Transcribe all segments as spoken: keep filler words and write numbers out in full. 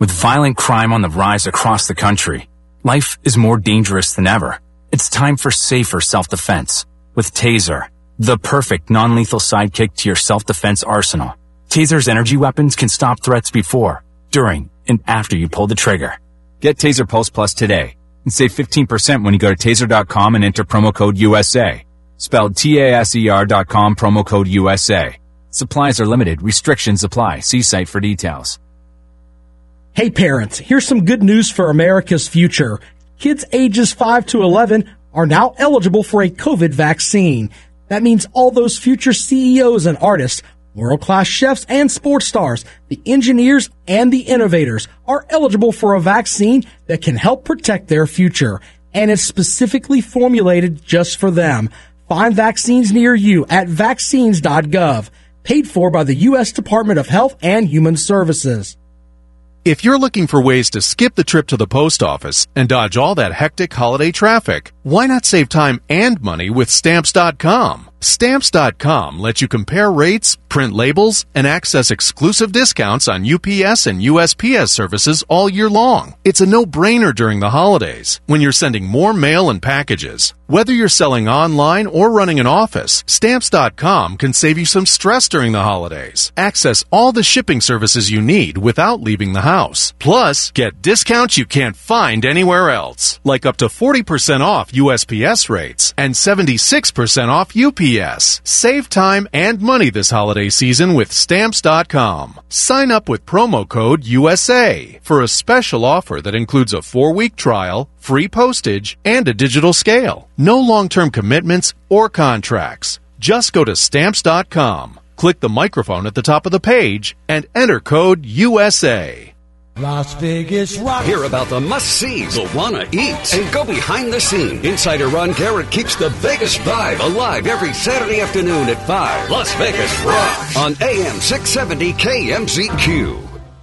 With violent crime on the rise across the country, life is more dangerous than ever. It's time for safer self-defense. With Taser, the perfect non-lethal sidekick to your self-defense arsenal. Taser's energy weapons can stop threats before, during, and after you pull the trigger. Get Taser Pulse Plus today and save fifteen percent when you go to taser dot com and enter promo code U S A. Spelled T A S E R dot com, promo code U S A. Supplies are limited. Restrictions apply. See site for details. Hey parents, here's some good news for America's future. Kids ages five to eleven are now eligible for a COVID vaccine. That means all those future C E Os and artists, world-class chefs and sports stars, the engineers and the innovators are eligible for a vaccine that can help protect their future. And it's specifically formulated just for them. Find vaccines near you at vaccines dot gov. Paid for by the U S Department of Health and Human Services. If you're looking for ways to skip the trip to the post office and dodge all that hectic holiday traffic, why not save time and money with Stamps dot com? Stamps dot com lets you compare rates, print labels, and access exclusive discounts on U P S and U S P S services all year long. It's a no-brainer during the holidays when you're sending more mail and packages. Whether you're selling online or running an office, Stamps dot com can save you some stress during the holidays. Access all the shipping services you need without leaving the house. Plus, get discounts you can't find anywhere else, like up to forty percent off U S P S rates and seventy-six percent off U P S. Save time and money this holiday season with Stamps dot com. Sign up with promo code U S A for a special offer that includes a four-week trial, free postage, and a digital scale. No long-term commitments or contracts. Just go to Stamps dot com, click the microphone at the top of the page, and enter code U S A. Las Vegas Rock. Hear about the must-sees you'll want to eat and go behind the scene. Insider Ron Garrett keeps the Vegas vibe alive every Saturday afternoon at five. Las Vegas Rock on A M six seventy K M Z Q.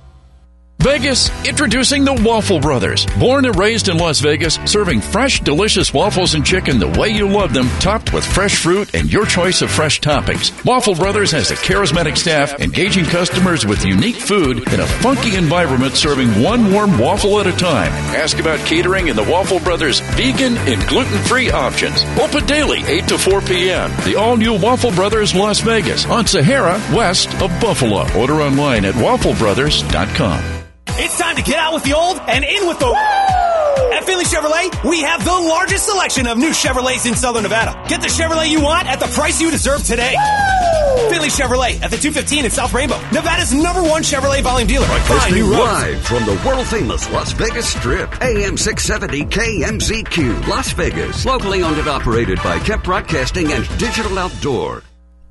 Vegas, introducing the Waffle Brothers. Born and raised in Las Vegas, serving fresh, delicious waffles and chicken the way you love them, topped with fresh fruit and your choice of fresh toppings. Waffle Brothers has a charismatic staff, engaging customers with unique food in a funky environment, serving one warm waffle at a time. Ask about catering and the Waffle Brothers vegan and gluten-free options. Open daily, eight to four p.m. The all-new Waffle Brothers Las Vegas on Sahara, west of Buffalo. Order online at waffle brothers dot com. It's time to get out with the old and in with the Woo! At Finley Chevrolet, we have the largest selection of new Chevrolets in Southern Nevada. Get the Chevrolet you want at the price you deserve today. Woo! Finley Chevrolet at the two fifteen in South Rainbow, Nevada's number one Chevrolet volume dealer. Broadcasting live from the world-famous Las Vegas Strip. A M six seventy K M Z Q, Las Vegas. Locally owned and operated by Kep Broadcasting and Digital Outdoor.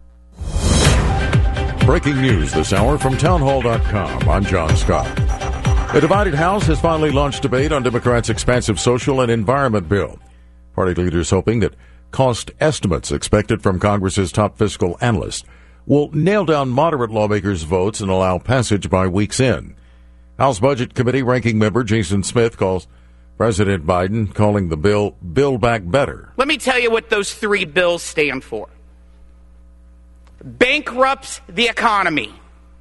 Breaking news this hour from townhall dot com. I'm John Scott. The divided House has finally launched debate on Democrats' expansive social and environment bill. Party leaders hoping that cost estimates expected from Congress's top fiscal analyst will nail down moderate lawmakers' votes and allow passage by week's end. House Budget Committee ranking member Jason Smith calls President Biden calling the bill Build Back Better. Let me tell you what those three bills stand for. Bankrupts the economy,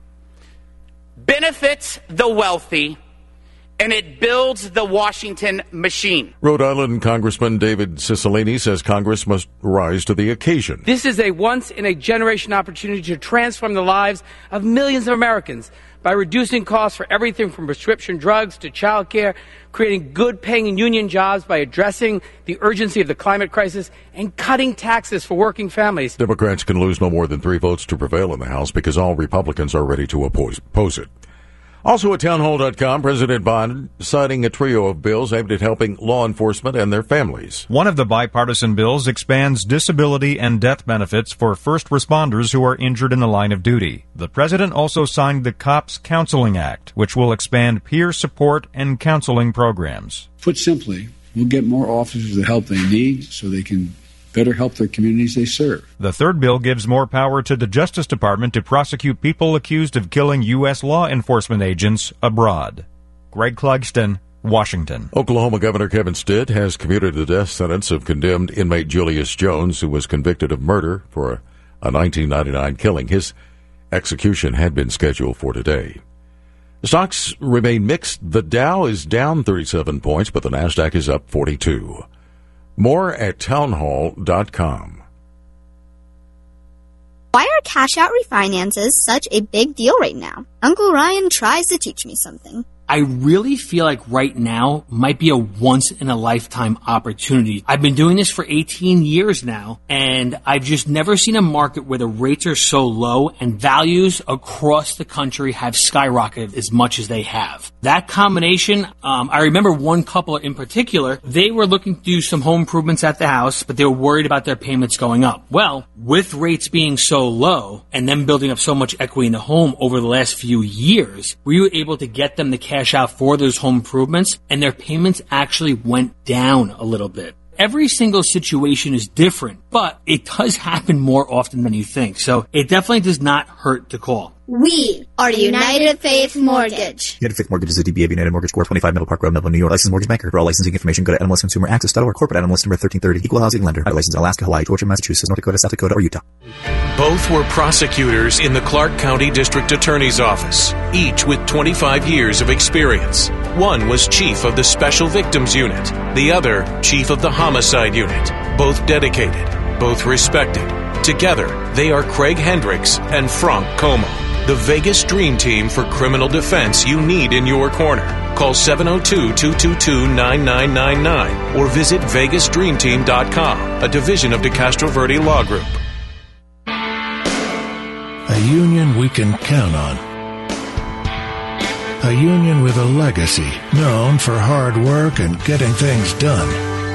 benefits the wealthy, and it builds the Washington machine. Rhode Island Congressman David Cicilline says Congress must rise to the occasion. This is a once-in-a-generation opportunity to transform the lives of millions of Americans by reducing costs for everything from prescription drugs to child care, creating good-paying union jobs by addressing the urgency of the climate crisis, and cutting taxes for working families. Democrats can lose no more than three votes to prevail in the House because all Republicans are ready to oppose, oppose it. Also at townhall dot com, President Biden citing a trio of bills aimed at helping law enforcement and their families. One of the bipartisan bills expands disability and death benefits for first responders who are injured in the line of duty. The president also signed the Cops Counseling Act, which will expand peer support and counseling programs. Put simply, we'll get more officers the help they need so they can better help their communities they serve. The third bill gives more power to the Justice Department to prosecute people accused of killing U S law enforcement agents abroad. Greg Clugston, Washington. Oklahoma Governor Kevin Stitt has commuted the death sentence of condemned inmate Julius Jones, who was convicted of murder for a, a nineteen ninety-nine killing. His execution had been scheduled for today. The stocks remain mixed. The Dow is down thirty-seven points, but the Nasdaq is up forty-two. More at townhall dot com. Why are cash-out refinances such a big deal right now? Uncle Ryan tries to teach me something. I really feel like right now might be a once-in-a-lifetime opportunity. I've been doing this for eighteen years now, and I've just never seen a market where the rates are so low and values across the country have skyrocketed as much as they have. That combination, um, I remember one couple in particular, they were looking to do some home improvements at the house, but they were worried about their payments going up. Well, with rates being so low and them building up so much equity in the home over the last few years, we were able to get them the cash cash out for those home improvements, and their payments actually went down a little bit. Every single situation is different, but it does happen more often than you think. So it definitely does not hurt to call. We are United Faith Mortgage. United Faith Mortgage is a D B A of United Mortgage Corp, twenty-five Middle Park Road, Melville, New York. Licensed mortgage banker. For all licensing information, go to N M L S Consumer Access dot org. Corporate N M L S number thirteen thirty. Equal housing lender. License in Alaska, Hawaii, Georgia, Massachusetts, North Dakota, South Dakota, or Utah. Both were prosecutors in the Clark County District Attorney's Office, each with twenty-five years of experience. One was chief of the Special Victims Unit, the other chief of the Homicide Unit. Both dedicated, both respected. Together, they are Craig Hendricks and Frank Como, the Vegas Dream Team for criminal defense you need in your corner. Call seven oh two, two two two, nine nine nine nine or visit vegas dream team dot com, a division of DeCastro Verde Law Group. A union we can count on. A union with a legacy known for hard work and getting things done.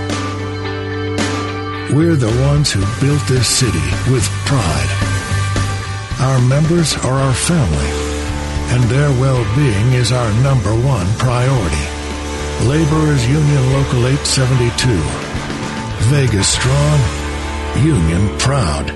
We're the ones who built this city with pride. Our members are our family, and their well-being is our number one priority. Laborers Union Local eight seventy-two. Vegas strong, union proud.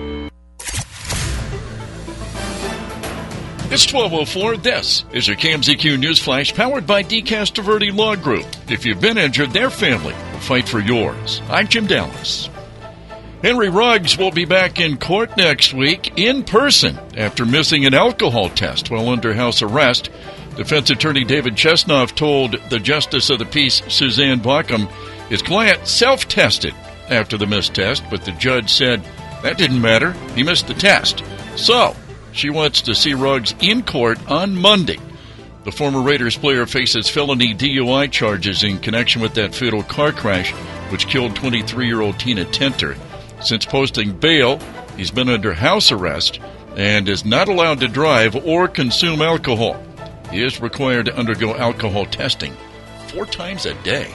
It's twelve oh four. This is your K M Z Q News Flash powered by DeCastro Verde Law Group. If you've been injured, their family will fight for yours. I'm Jim Dallas. Henry Ruggs will be back in court next week in person after missing an alcohol test while under house arrest. Defense attorney David Chesnoff told the Justice of the Peace, Suzanne Bauckham, his client self-tested after the missed test, but the judge said that didn't matter. He missed the test. So, she wants to see Ruggs in court on Monday. The former Raiders player faces felony D U I charges in connection with that fatal car crash which killed twenty-three-year-old Tina Tenter. Since posting bail, he's been under house arrest and is not allowed to drive or consume alcohol. He is required to undergo alcohol testing four times a day.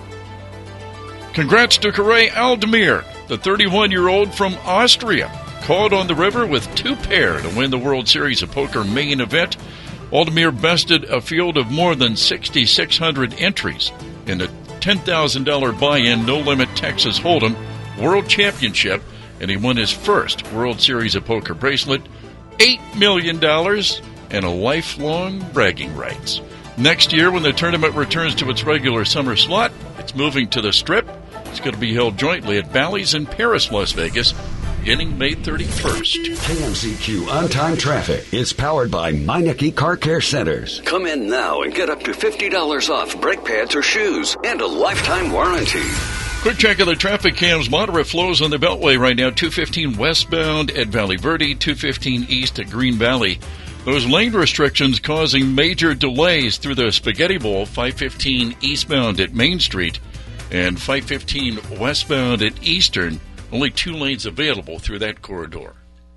Congrats to Kare Aldemir, the thirty-one-year-old from Austria, caught on the river with two pair to win the World Series of Poker main event. Aldemir bested a field of more than six thousand six hundred entries in the ten thousand dollars buy-in no-limit Texas Hold'em World Championship, and he won his first World Series of Poker bracelet, eight million dollars, and a lifelong bragging rights. Next year, when the tournament returns to its regular summer slot, it's moving to the Strip. It's going to be held jointly at Bally's in Paris, Las Vegas, beginning May thirty-first. K M Z Q On-Time Traffic is powered by Meineke Car Care Centers. Come in now and get up to fifty dollars off brake pads or shoes and a lifetime warranty. Quick check of the traffic cams. Moderate flows on the Beltway right now. two fifteen westbound at Valley Verde, two fifteen east at Green Valley. Those lane restrictions causing major delays through the Spaghetti Bowl, five fifteen eastbound at Main Street, and five fifteen westbound at Eastern. Only two lanes available through that corridor.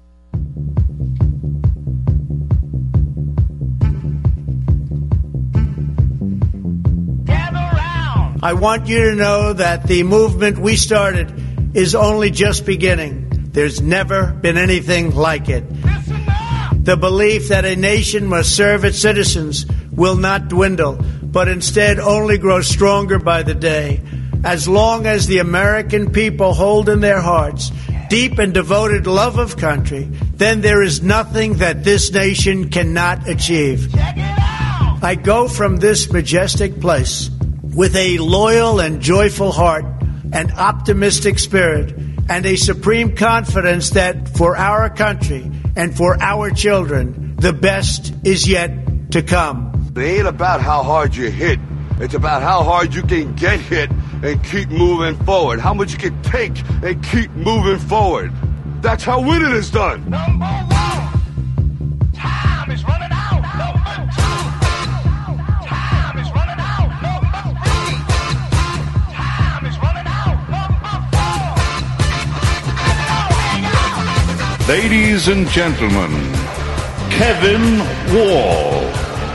I want you to know that the movement we started is only just beginning. There's never been anything like it. The belief that a nation must serve its citizens will not dwindle, but instead only grow stronger by the day. As long as the American people hold in their hearts deep and devoted love of country, then there is nothing that this nation cannot achieve. I go from this majestic place with a loyal and joyful heart, an optimistic spirit, and a supreme confidence that for our country and for our children, the best is yet to to come. It ain't about how hard you hit. It's about how hard you can get hit and keep moving forward. How much you can take and keep moving forward. That's how winning is done. Number one, time is running out. Number two, time is running out. Number three, time is running out. Number four. Ladies and gentlemen, Kevin Wall.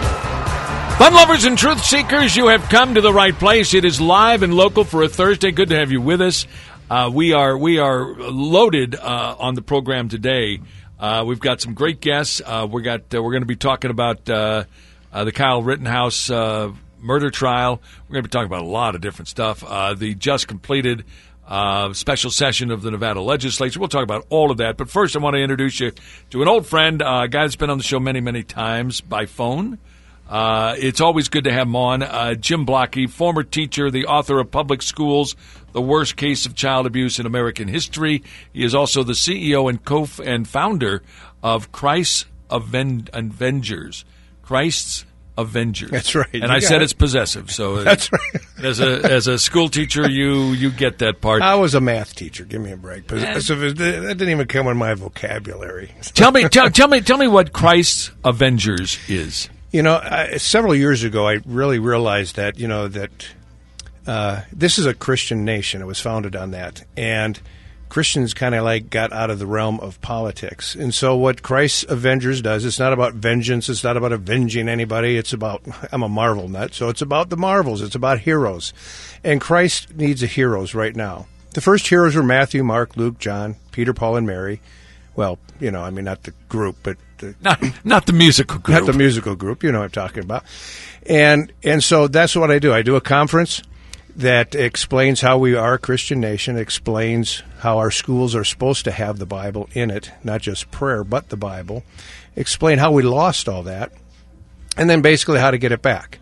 Fun lovers and truth seekers, you have come to the right place. It is live and local for a Thursday. Good to have you with us. Uh, we are we are loaded uh, on the program today. Uh, we've got some great guests. Uh, we got uh, we're going to be talking about uh, uh, the Kyle Rittenhouse uh, murder trial. We're going to be talking about a lot of different stuff. Uh, the just completed uh, special session of the Nevada legislature. We'll talk about all of that. But first, I want to introduce you to an old friend, uh, a guy that's been on the show many, many times by phone. Uh, it's always good to have him on. Uh, Jim Blocky, former teacher, the author of Public Schools, The Worst Case of Child Abuse in American History. He is also the C E O and co and founder of Christ's Aven- Avengers. Christ's Avengers. That's right. And You I said got it. it's possessive. So That's right. as a as a school teacher, you you get that part. I was a math teacher. Give me a break. Possessive is- that didn't even come in my vocabulary. tell me, tell, tell me, tell me what Christ's Avengers is. You know, I, several years ago, I really realized that, you know, that uh, this is a Christian nation. It was founded on that. And Christians kind of like got out of the realm of politics. And so what Christ's Avengers does, it's not about vengeance. It's not about avenging anybody. It's about, I'm a Marvel nut, so it's about the Marvels. It's about heroes. And Christ needs a heroes right now. The first heroes were Matthew, Mark, Luke, John, Peter, Paul, and Mary. Well, you know, I mean, not the group, but the, not not the musical group, not the musical group. You know what I'm talking about. And and so that's what I do. I do a conference that explains how we are a Christian nation, explains how our schools are supposed to have the Bible in it, not just prayer, but the Bible. Explain how we lost all that, and then basically how to get it back.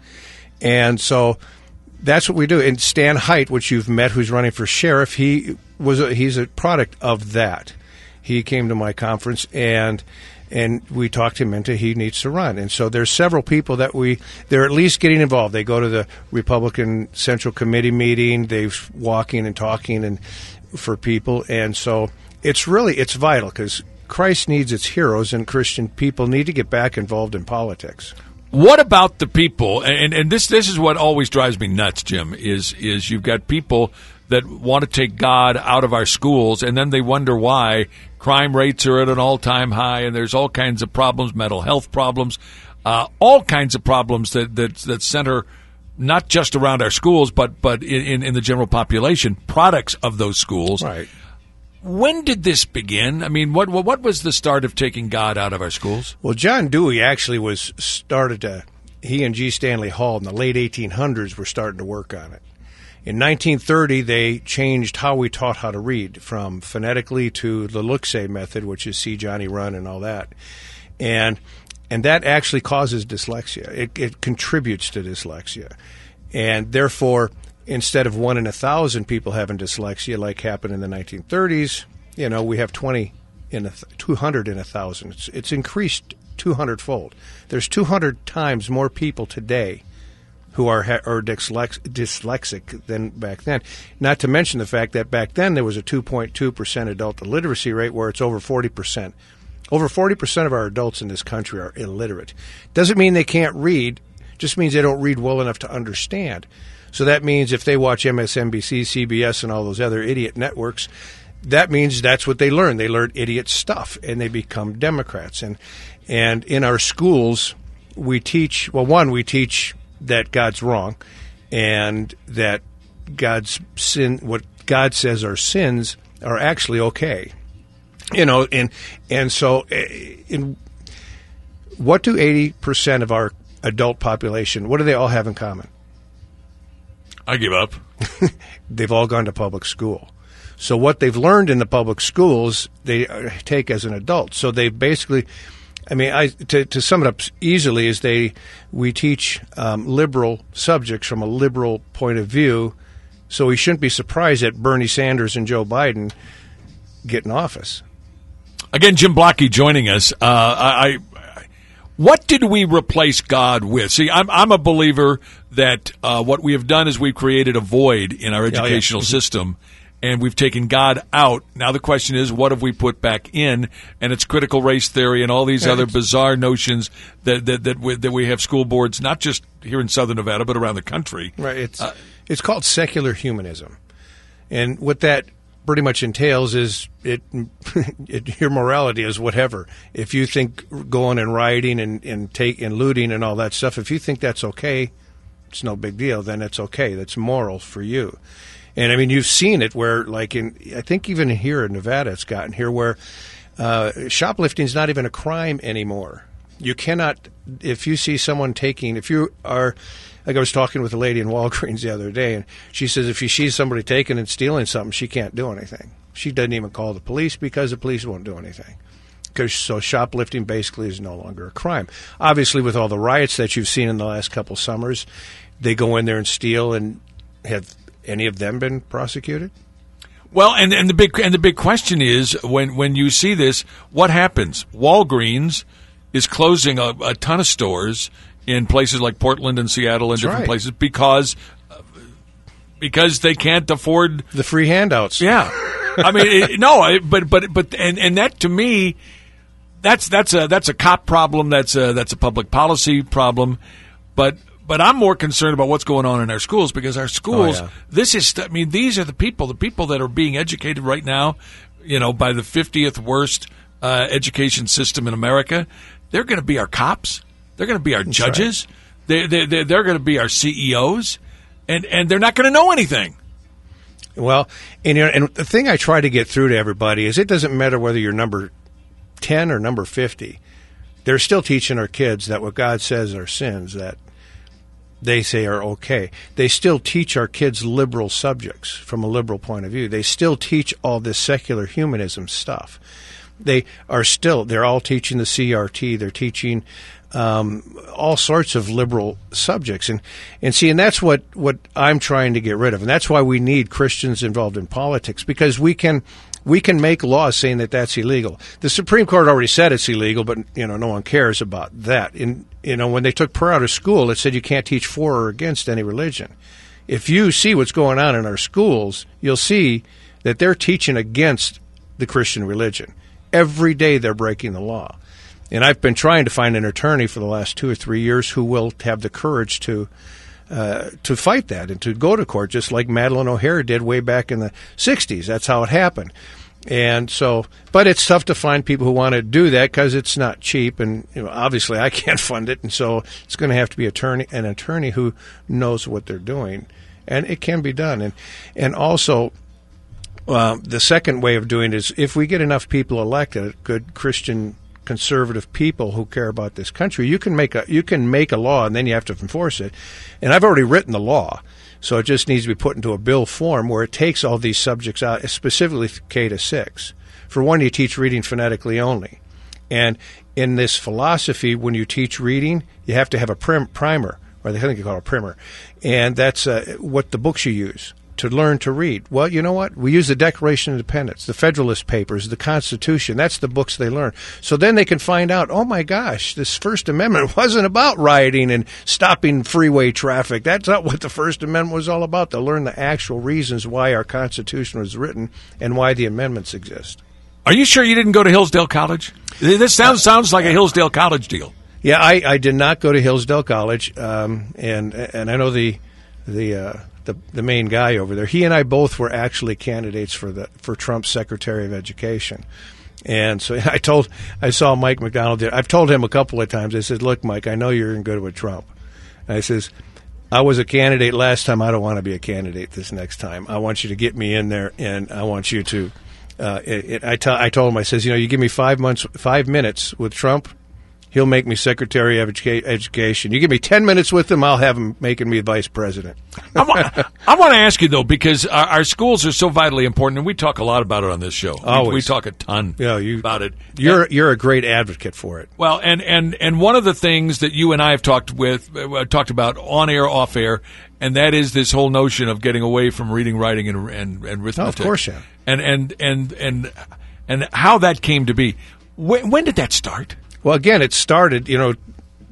And so that's what we do. And Stan Hite, which you've met, who's running for sheriff, he was a, he's a product of that. He came to my conference, and and we talked him into he needs to run. And so there's several people that we they're at least getting involved. They go to the Republican Central Committee meeting. They're walking and talking and for people. And so it's really it's vital because Christ needs its heroes, and Christian people need to get back involved in politics. What about the people? And and this this is what always drives me nuts, Jim. Is is you've got people that want to take God out of our schools, and then they wonder why crime rates are at an all-time high, and there's all kinds of problems, mental health problems, uh, all kinds of problems that, that that center not just around our schools, but but in, in the general population, products of those schools. Right. When did this begin? I mean, what what was the start of taking God out of our schools? Well, John Dewey actually was started to, he and G. Stanley Hall in the late eighteen hundreds were starting to work on it. In nineteen thirty, they changed how we taught how to read from phonetically to the look-say method, which is see Johnny run and all that. And and that actually causes dyslexia. It, it contributes to dyslexia. And therefore, instead of one in a thousand people having dyslexia like happened in the nineteen thirties, you know, we have twenty in a th- two hundred in a thousand. It's, it's increased two hundred fold. There's two hundred times more people today who are are dyslex- dyslexic than back then. Not to mention the fact that back then there was a two point two percent adult illiteracy rate where it's over forty percent. Over forty percent of our adults in this country are illiterate. Doesn't mean they can't read, just means they don't read well enough to understand. So that means if they watch M S N B C, C B S, and all those other idiot networks, that means that's what they learn. They learn idiot stuff, and they become Democrats. And and in our schools, we teach, well, one, we teach that God's wrong, and that God's sin, what God says are sins, are actually okay. You know, and and so, in what do eighty percent of our adult population, what do they all have in common? I give up. They've all gone to public school. So what they've learned in the public schools, they take as an adult. So they basically, I mean, I, to, to sum it up easily, is they we teach um, liberal subjects from a liberal point of view. So we shouldn't be surprised that Bernie Sanders and Joe Biden get in office. Again, Jim Blocky joining us. Uh, I, I What did we replace God with? See, I'm I'm a believer that uh, what we have done is we've created a void in our educational oh, yeah. system, and we've taken God out. Now the question is, what have we put back in? And it's critical race theory and all these Yeah, other it's- bizarre notions that that that we, that we have school boards, not just here in Southern Nevada, but around the country. Right. It's Uh, it's called secular humanism, and what that pretty much entails is it, it your morality is whatever. If you think going and rioting and and take and looting and all that stuff, if you think that's okay, it's no big deal. Then it's okay. That's moral for you. And I mean, you've seen it where, like in, I think even here in Nevada, it's gotten here where uh, shoplifting is not even a crime anymore. You cannot, if you see someone taking, if you are, like I was talking with a lady in Walgreens the other day, and she says if she sees somebody taking and stealing something, she can't do anything. She doesn't even call the police because the police won't do anything. Because so shoplifting basically is no longer a crime. Obviously, with all the riots that you've seen in the last couple summers, they go in there and steal, and have any of them been prosecuted? Well, and, and the big and the big question is when when you see this, what happens? Walgreens is closing a, a ton of stores in places like Portland and Seattle and That's different right. places because because they can't afford the free handouts. Yeah, I mean, it, no, it, but but but and, and that to me, that's that's a that's a cop problem. That's a that's a public policy problem. But but I'm more concerned about what's going on in our schools because our schools. Oh, yeah. This is I mean, these are the people, the people that are being educated right now. You know, by the fiftieth worst uh, education system in America. They're going to be our cops. They're going to be our That's judges. They, they, they, they're going to be our C E Os, and, and they're not going to know anything. Well, and, you know, and the thing I try to get through to everybody is it doesn't matter whether you're number ten or number fifty. They're still teaching our kids that what God says are sins that they say are okay. They still teach our kids liberal subjects from a liberal point of view. They still teach all this secular humanism stuff. They are still, they're all teaching the C R T. They're teaching um, all sorts of liberal subjects. And, and see, and that's what, what I'm trying to get rid of. And that's why we need Christians involved in politics, because we can, we can make laws saying that that's illegal. The Supreme Court already said it's illegal, but, you know, no one cares about that. In, you know, when they took prayer out of school, it said you can't teach for or against any religion. If you see what's going on in our schools, you'll see that they're teaching against the Christian religion. Every day they're breaking the law. And I've been trying to find an attorney for the last two or three years who will have the courage to uh, to fight that and to go to court, just like Madeleine O'Hara did way back in the sixties. That's how it happened. And so, but it's tough to find people who want to do that because it's not cheap. And you know, obviously I can't fund it. And so it's going to have to be attorney, an attorney who knows what they're doing. And it can be done. And, and also, Uh, the second way of doing it is if we get enough people elected, good Christian conservative people who care about this country, you can make a you can make a law and then you have to enforce it. And I've already written the law, so it just needs to be put into a bill form where it takes all these subjects out, specifically K to six. For one, you teach reading phonetically only, and in this philosophy, when you teach reading, you have to have a prim- primer, or they think you call it a primer, and that's uh, what the books you use to learn to read. Well, you know what? We use the Declaration of Independence, the Federalist Papers, the Constitution. That's the books they learn. So then they can find out, oh my gosh, this First Amendment wasn't about rioting and stopping freeway traffic. That's not what the First Amendment was all about. They'll learn the actual reasons why our Constitution was written and why the amendments exist. Are you sure you didn't go to Hillsdale College? This sounds sounds like a Hillsdale College deal. Yeah, I, I did not go to Hillsdale College, um, and and I know the the uh, the the main guy over there. He and I both were actually candidates for the for Trump's Secretary of Education. And so I told I saw Mike McDonald. I've told him a couple of times. I said, "Look, Mike, I know you're good with Trump." And I says, "I was a candidate last time. I don't want to be a candidate this next time. I want you to get me in there, and I want you to." Uh, it, it, I, t- I told him, I says, you know, you give me five months, five minutes with Trump, he'll make me Secretary of Educa- Education. You give me ten minutes with him, I'll have him making me Vice President. I, want, I want to ask you, though, because our, our schools are so vitally important, and we talk a lot about it on this show. Always. We, we talk a ton yeah, you, about it. You're and, you're a great advocate for it. Well, and, and, and one of the things that you and I have talked with, uh, talked about on air, off air, and that is this whole notion of getting away from reading, writing, and and, and arithmetic. Oh, of course, yeah. And and and and and how that came to be. When, when did that start? Well, again, it started, you know,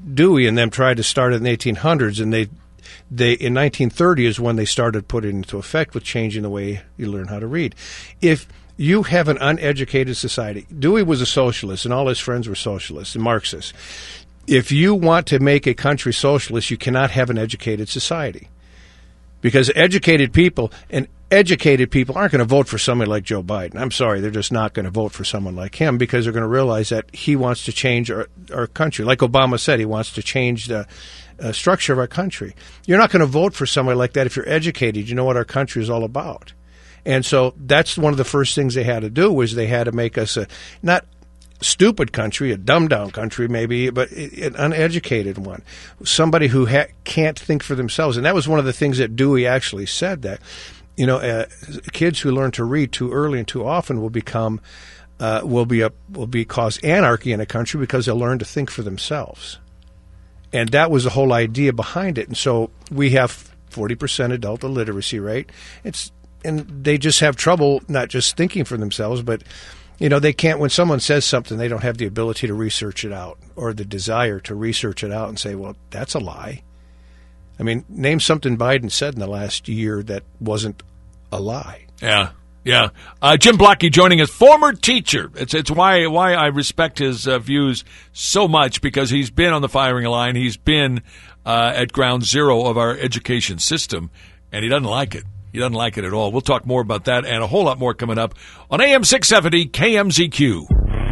Dewey and them tried to start it in the eighteen hundreds, and they they in nineteen thirty is when they started putting it into effect with changing the way you learn how to read. If you have an uneducated society, Dewey was a socialist, and all his friends were socialists and Marxists. If you want to make a country socialist, you cannot have an educated society. Because educated people and educated people aren't going to vote for somebody like Joe Biden. I'm sorry, they're just not going to vote for someone like him because they're going to realize that he wants to change our, our country. Like Obama said, he wants to change the uh, structure of our country. You're not going to vote for somebody like that if you're educated. You know what our country is all about. And so that's one of the first things they had to do was they had to make us a not stupid country, a dumbed-down country maybe, but an uneducated one, somebody who ha- can't think for themselves. And that was one of the things that Dewey actually said, that, you know, uh, kids who learn to read too early and too often will become, uh, will be a, will be cause anarchy in a country because they'll learn to think for themselves. And that was the whole idea behind it. And so we have forty percent adult illiteracy rate. It's, and they just have trouble not just thinking for themselves, but you know, they can't, when someone says something, they don't have the ability to research it out or the desire to research it out and say, well, that's a lie. I mean, name something Biden said in the last year that wasn't a lie. Yeah, yeah. Uh, Jim Blocky joining us, former teacher. It's it's why why I respect his uh, views so much, because he's been on the firing line. He's been uh, at ground zero of our education system, and he doesn't like it. He doesn't like it at all. We'll talk more about that and a whole lot more coming up on A M six seventy K M Z Q.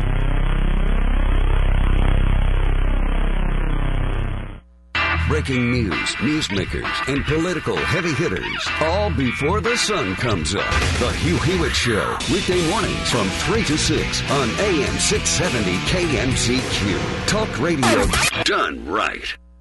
Breaking news, newsmakers, and political heavy hitters, all before the sun comes up. The Hugh Hewitt Show, weekday mornings from three to six on A M six seventy K M Z Q. Talk radio done right.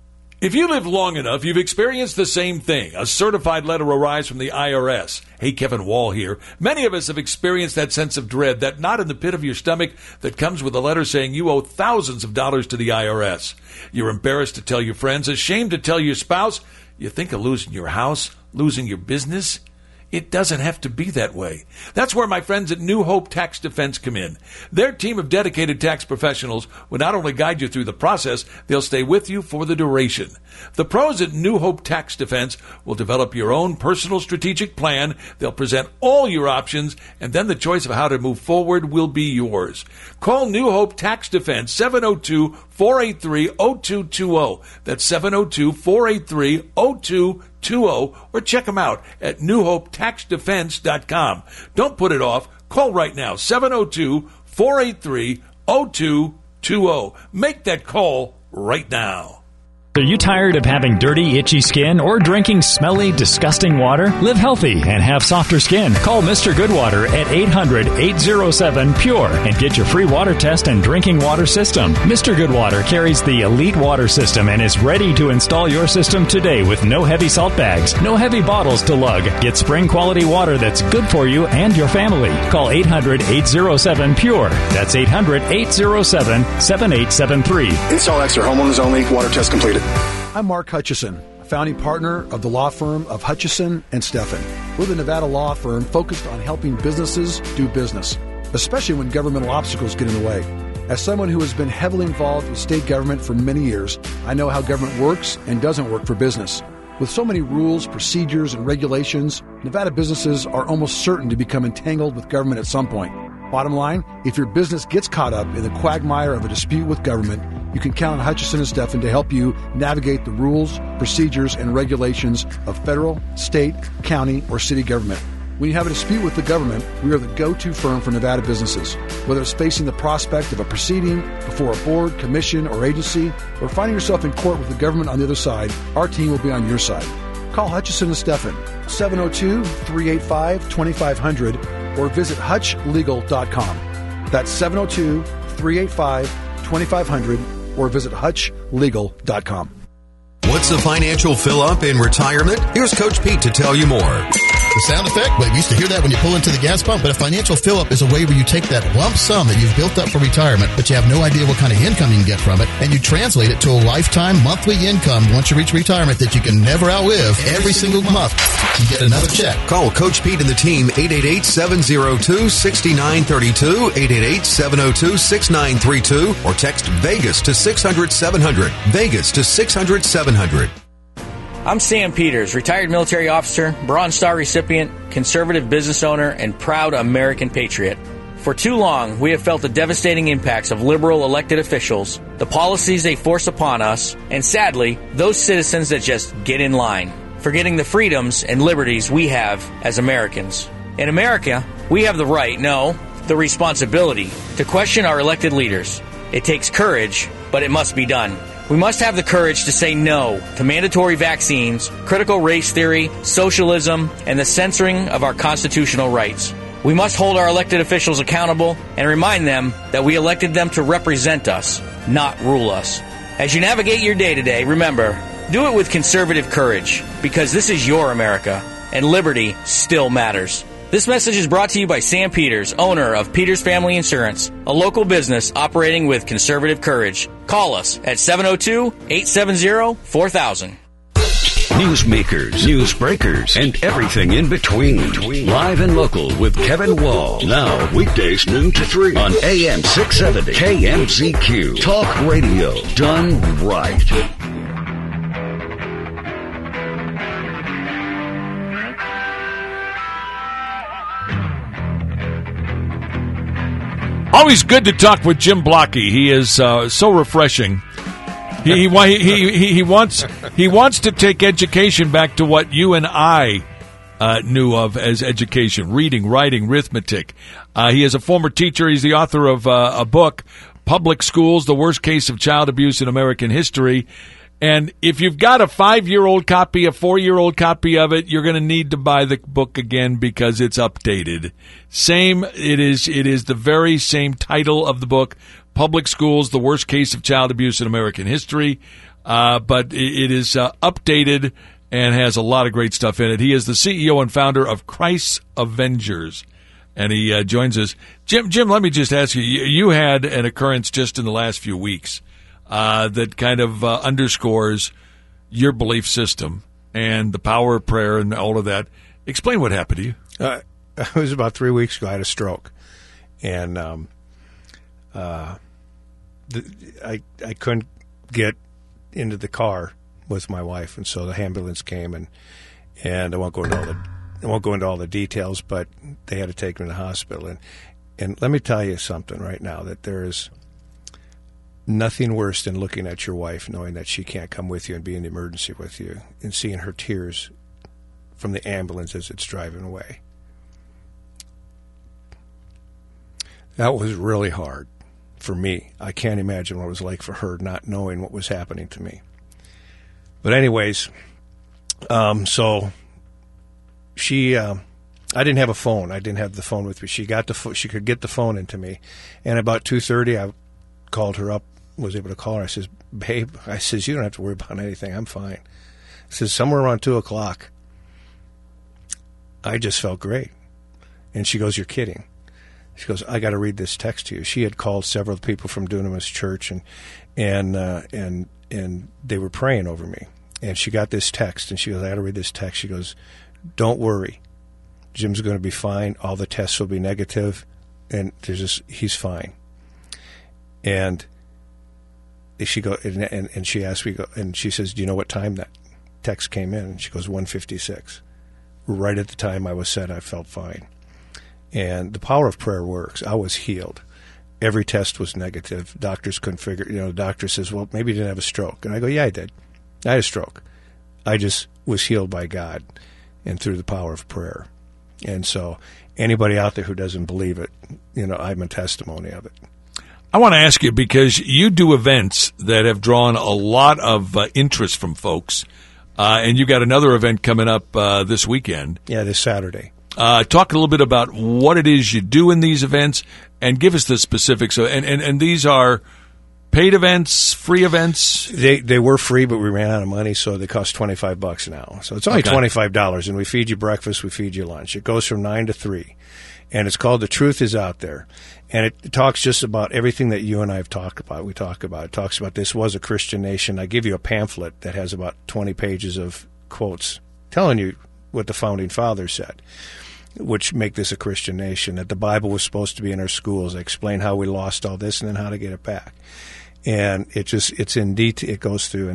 If you live long enough, you've experienced the same thing. A certified letter arrives from the I R S. Hey, Kevin Wall here. Many of us have experienced that sense of dread, that knot in the pit of your stomach that comes with a letter saying you owe thousands of dollars to the I R S. You're embarrassed to tell your friends, ashamed to tell your spouse. You think of losing your house, losing your business. It doesn't have to be that way. That's where my friends at New Hope Tax Defense come in. Their team of dedicated tax professionals will not only guide you through the process, they'll stay with you for the duration. The pros at New Hope Tax Defense will develop your own personal strategic plan. They'll present all your options, and then the choice of how to move forward will be yours. Call New Hope Tax Defense, seven oh two, four eight three, oh two two oh. That's seven oh two, four eight three, oh two two oh, or check them out at new hope tax defense dot com. Don't put it off. Call right now, seven oh two, four eight three, oh two two oh. Make that call right now. Are you tired of having dirty, itchy skin or drinking smelly, disgusting water? Live healthy and have softer skin. Call Mister Goodwater at eight hundred, eight oh seven, P U R E and get your free water test and drinking water system. Mister Goodwater carries the Elite Water System and is ready to install your system today with no heavy salt bags, no heavy bottles to lug. Get spring quality water that's good for you and your family. Call eight hundred, eight oh seven, P U R E. That's eight hundred, eight oh seven, seven eight seven three. Install extra, homeowners only, water test completed. I'm Mark Hutchison, founding partner of the law firm of Hutchison and Steffen. We're the Nevada law firm focused on helping businesses do business, especially when governmental obstacles get in the way. As someone who has been heavily involved with state government for many years, I know how government works and doesn't work for business. With so many rules, procedures, and regulations, Nevada businesses are almost certain to become entangled with government at some point. Bottom line, if your business gets caught up in the quagmire of a dispute with government, you can count on Hutchison and Steffen to help you navigate the rules, procedures, and regulations of federal, state, county, or city government. When you have a dispute with the government, we are the go-to firm for Nevada businesses. Whether it's facing the prospect of a proceeding before a board, commission, or agency, or finding yourself in court with the government on the other side, our team will be on your side. Call Hutchison and Steffen, seven oh two, three eight five, two five hundred, or visit hutch legal dot com. That's seven oh two, three eight five, two five hundred, or visit hutch legal dot com. What's the financial fill-up in retirement? Here's Coach Pete to tell you more. The sound effect? Well, you used to hear that when you pull into the gas pump, but a financial fill-up is a way where you take that lump sum that you've built up for retirement, but you have no idea what kind of income you can get from it, and you translate it to a lifetime monthly income once you reach retirement that you can never outlive. Every single month, you get another check. Call Coach Pete and the team, eight eight eight, seven oh two, six nine three two, eight eight eight, seven oh two, six nine three two, or text VEGAS to six hundred, seven hundred. VEGAS to six hundred, seven hundred. I'm Sam Peters, retired military officer, Bronze Star recipient, conservative business owner, and proud American patriot. For too long, we have felt the devastating impacts of liberal elected officials, the policies they force upon us, and sadly, those citizens that just get in line, forgetting the freedoms and liberties we have as Americans. In America, we have the right, no, the responsibility, to question our elected leaders. It takes courage, but it must be done. We must have the courage to say no to mandatory vaccines, critical race theory, socialism, and the censoring of our constitutional rights. We must hold our elected officials accountable and remind them that we elected them to represent us, not rule us. As you navigate your day today, remember, do it with conservative courage, because this is your America, and liberty still matters. This message is brought to you by Sam Peters, owner of Peters Family Insurance, a local business operating with conservative courage. Call us at seven oh two, eight seven oh, four thousand. Newsmakers, newsbreakers, and everything in between. Live and local with Kevin Wall. Now, weekdays noon to three on A M six seventy K M Z Q. Talk radio done right. Always good to talk with Jim Blocky. He is uh, so refreshing. He, he he he wants he wants to take education back to what you and I uh, knew of as education: reading, writing, arithmetic. Uh, he is a former teacher. He's the author of uh, a book, "Public Schools: The Worst Case of Child Abuse in American History." And if you've got a five-year-old copy, a four-year-old copy of it, you're going to need to buy the book again because it's updated. Same, it is it is the very same title of the book, Public Schools, The Worst Case of Child Abuse in American History, uh, but it is uh, updated and has a lot of great stuff in it. He is the C E O and founder of Christ's Avengers, and he uh, joins us. Jim, Jim, let me just ask you, you had an occurrence just in the last few weeks Uh, that kind of uh, underscores your belief system and the power of prayer and all of that. Explain what happened to you. Uh, it was about three weeks ago. I had a stroke, and um, uh, the, I I couldn't get into the car with my wife, and so the ambulance came, and and I won't go into all the I won't go into all the details, but they had to take me to the hospital, and and let me tell you something right now, that there is nothing worse than looking at your wife, knowing that she can't come with you and be in the emergency with you, and seeing her tears from the ambulance as it's driving away. That was really hard for me. I can't imagine what it was like for her, not knowing what was happening to me. But anyways, um, so she, uh, I didn't have a phone. I didn't have the phone with me. She got the fo- she could get the phone into me, and about two thirty, I called her up. Was able to call her. I says, babe, I says, you don't have to worry about anything. I'm fine. I says, somewhere around two o'clock, I just felt great. And she goes, you're kidding. She goes, I got to read this text to you. She had called several people from Dunamis Church, and and uh, and and they were praying over me. And she got this text, and she goes, I got to read this text. She goes, don't worry. Jim's going to be fine. All the tests will be negative, and there's just, he's fine. And she go and, and, and she asked me, and she says, do you know what time that text came in? And she goes, one fifty-six. Right at the time I was said I felt fine. And the power of prayer works. I was healed. Every test was negative. Doctors couldn't figure, you know, the doctor says, well, maybe you didn't have a stroke. And I go, yeah, I did. I had a stroke. I just was healed by God and through the power of prayer. And so anybody out there who doesn't believe it, you know, I'm a testimony of it. I want to ask you, because you do events that have drawn a lot of uh, interest from folks, uh, and you got another event coming up uh, this weekend. Yeah, this Saturday. Uh, talk a little bit about what it is you do in these events, and give us the specifics. And, and, and these are paid events, free events? They they were free, but we ran out of money, so they cost twenty-five bucks now. So it's only Okay. twenty-five dollars, and we feed you breakfast, we feed you lunch. It goes from nine to three, and it's called The Truth Is Out There. And it talks just about everything that you and I have talked about. We talk about it. Talks about this was a Christian nation. I give you a pamphlet that has about twenty pages of quotes telling you what the founding fathers said, which make this a Christian nation, that the Bible was supposed to be in our schools. I explain how we lost all this and then how to get it back. And it just, it's in detail, it goes through.